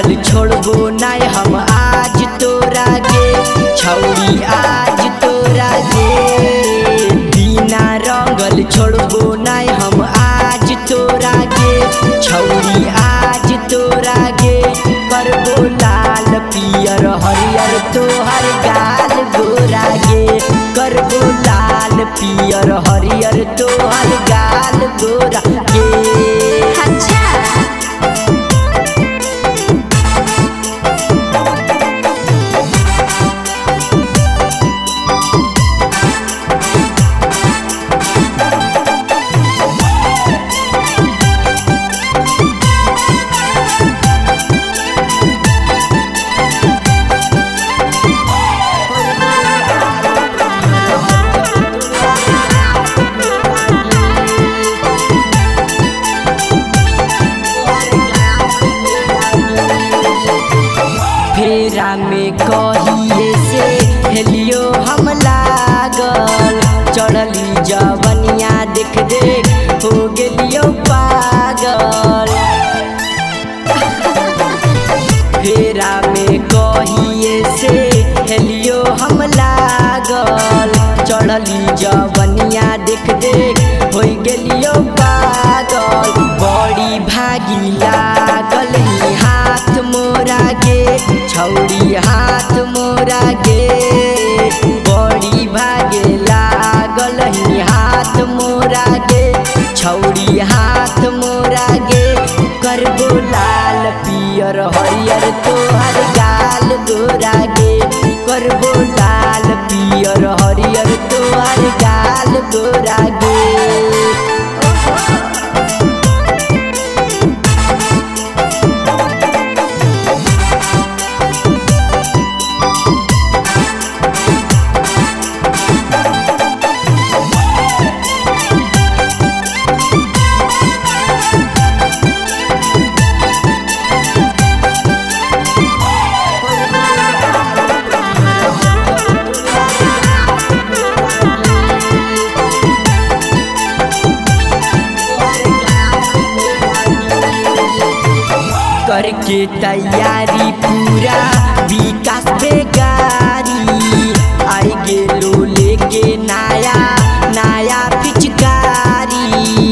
रंगल छोड़बो नाय हम आज तोरा गे छौड़ी आज तोरा गे। बिना रंगल छोड़बो नाय हम आज तोरा गे छौड़ी आज तोरा गे। करबो लाल पियर हरियर तोहर गाल गोरा गे। करबो लाल पियर हरियर तोहर गाल गोरा गे। फेरा में कहिए से हेलियो हम लागल चढ़ली जवनिया देख देख हो गेलियो पागल। फेरा में कहिए से हेलियो हम लागल चढ़ली जवनिया देख देख हो गेलियो पागल। बड़ी भागी लागल ही हाथ मोरा गे छौड़ी हाथ मोरा गे। बड़ी भागे लागल ही हाथ मोरा गे छौड़ी हाथ मोरा गे। करबो लाल पियर हरियर तोहर गाल गोरा गे। करबो लाल पियर हरियर तोहर गाल गोरा गे। करके तैयारी पूरा विकास बेगारी आई गेलो लेके नया नया पिचकारी।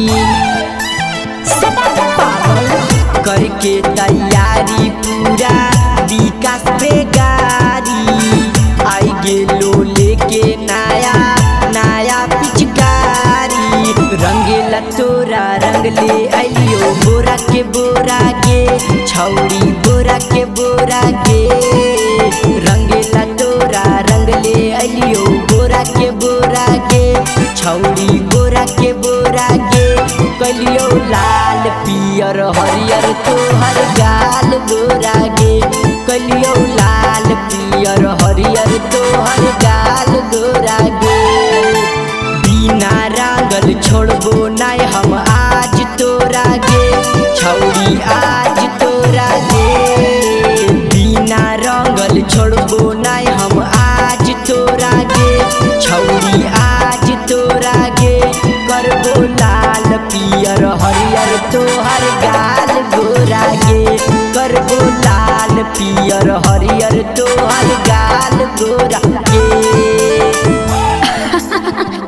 करके तैयारी पूरा विकास बेगारी आई गेलो लेके नया नया पिचकारी। रंगेला तोरा रंग ले आइयो बोरा के बोरा गे छौड़ी बोरा के बोरा गे। रंगेला तोरा रंग ले आइयो बोरा के बोरा गे छौड़ी बोरा के बोरा गे। कलियो लाल पियर हरियर तोहर गाल गोरा गे। कलियो लाल पियर हरियर तोहर गाल गोरा गे। बिना रंगल छोड़बो नाय हम आज तोरा गे छौड़ी आज तोरा गे। बिना रंगल छोड़बो नाय हम आज तोरा गे छौड़ी आज तोरा गे। करबो लाल पियर हरियर तोहर गाल गोरा गे। करबो लाल पियर हरियर तोहर गाल गोरा गे।